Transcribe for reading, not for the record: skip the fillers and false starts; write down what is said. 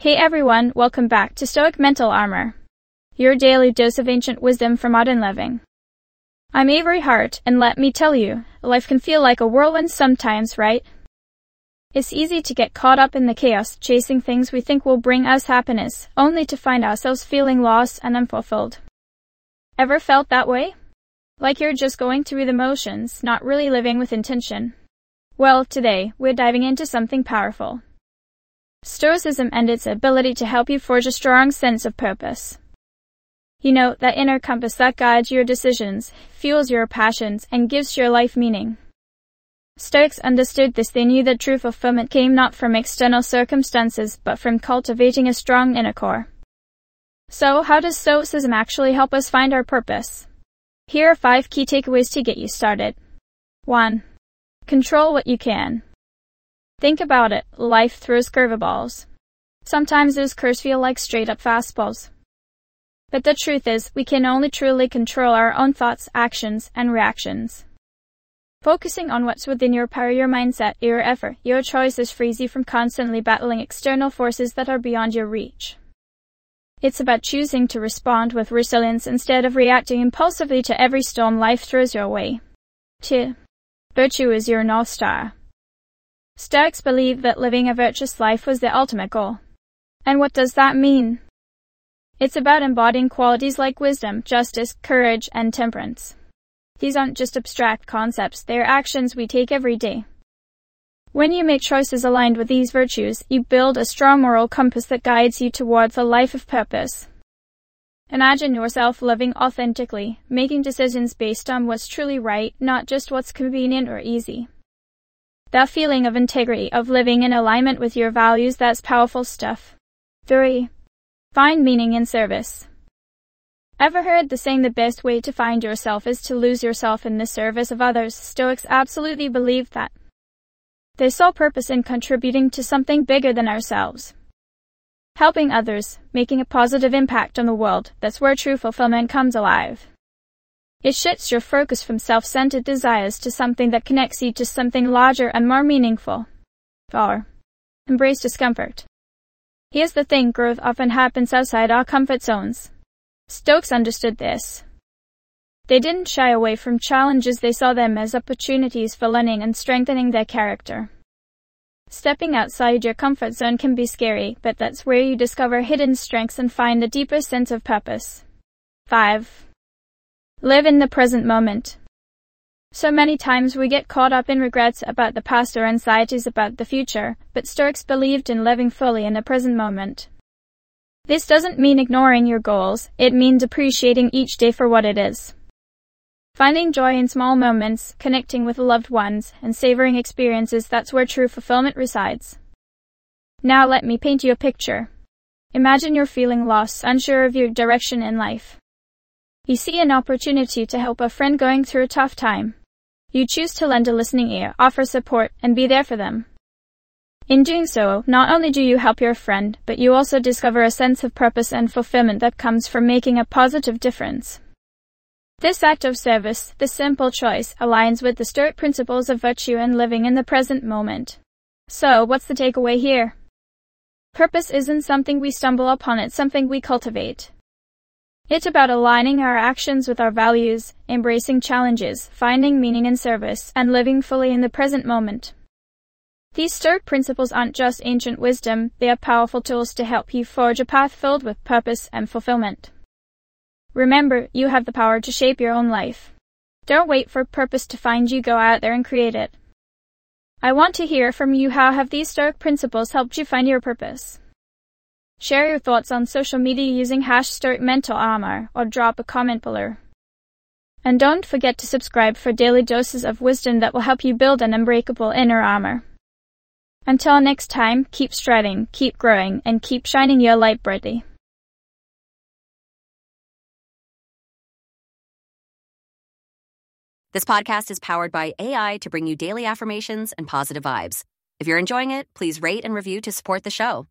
Hey everyone, welcome back to Stoic Mental Armor, your daily dose of ancient wisdom for modern living. I'm Avery Hart, and let me tell you, life can feel like a whirlwind sometimes, right? It's easy to get caught up in the chaos, chasing things we think will bring us happiness, only to find ourselves feeling lost and unfulfilled. Ever felt that way? Like you're just going through the motions, not really living with intention? Well, today, we're diving into something powerful. Stoicism and its ability to help you forge a strong sense of purpose. You know, that inner compass that guides your decisions, fuels your passions, and gives your life meaning. Stoics understood this. They knew that true fulfillment came not from external circumstances, but from cultivating a strong inner core. So, how does Stoicism actually help us find our purpose? Here are 5 key takeaways to get you started. 1. Control what you can. Think about it, life throws curveballs. Sometimes those curves feel like straight-up fastballs. But the truth is, we can only truly control our own thoughts, actions, and reactions. Focusing on what's within your power, your mindset, your effort, your choices frees you from constantly battling external forces that are beyond your reach. It's about choosing to respond with resilience instead of reacting impulsively to every storm life throws your way. 2. Virtue is your North Star. Stoics believed that living a virtuous life was the ultimate goal. And what does that mean? It's about embodying qualities like wisdom, justice, courage, and temperance. These aren't just abstract concepts, they are actions we take every day. When you make choices aligned with these virtues, you build a strong moral compass that guides you towards a life of purpose. Imagine yourself living authentically, making decisions based on what's truly right, not just what's convenient or easy. That feeling of integrity, of living in alignment with your values, that's powerful stuff. 3. Find meaning in service. Ever heard the saying the best way to find yourself is to lose yourself in the service of others? Stoics absolutely believed that. They saw purpose in contributing to something bigger than ourselves. Helping others, making a positive impact on the world, that's where true fulfillment comes alive. It shifts your focus from self-centered desires to something that connects you to something larger and more meaningful. 4. Embrace discomfort. Here's the thing, growth often happens outside our comfort zones. Stoics understood this. They didn't shy away from challenges, they saw them as opportunities for learning and strengthening their character. Stepping outside your comfort zone can be scary, but that's where you discover hidden strengths and find a deeper sense of purpose. 5. Live in the present moment. So many times we get caught up in regrets about the past or anxieties about the future, but Stoics believed in living fully in the present moment. This doesn't mean ignoring your goals, it means appreciating each day for what it is. Finding joy in small moments, connecting with loved ones, and savoring experiences, that's where true fulfillment resides. Now let me paint you a picture. Imagine you're feeling lost, unsure of your direction in life. You see an opportunity to help a friend going through a tough time. You choose to lend a listening ear, offer support, and be there for them. In doing so, not only do you help your friend, but you also discover a sense of purpose and fulfillment that comes from making a positive difference. This act of service, this simple choice, aligns with the Stoic principles of virtue and living in the present moment. So, what's the takeaway here? Purpose isn't something we stumble upon, it's something we cultivate. It's about aligning our actions with our values, embracing challenges, finding meaning in service, and living fully in the present moment. These Stoic principles aren't just ancient wisdom, they are powerful tools to help you forge a path filled with purpose and fulfillment. Remember, you have the power to shape your own life. Don't wait for purpose to find you, go out there and create it. I want to hear from you. How have these Stoic principles helped you find your purpose? Share your thoughts on social media using #StoicMentalArmor or drop a comment below. And don't forget to subscribe for daily doses of wisdom that will help you build an unbreakable inner armor. Until next time, keep striving, keep growing, and keep shining your light brightly. This podcast is powered by AI to bring you daily affirmations and positive vibes. If you're enjoying it, please rate and review to support the show.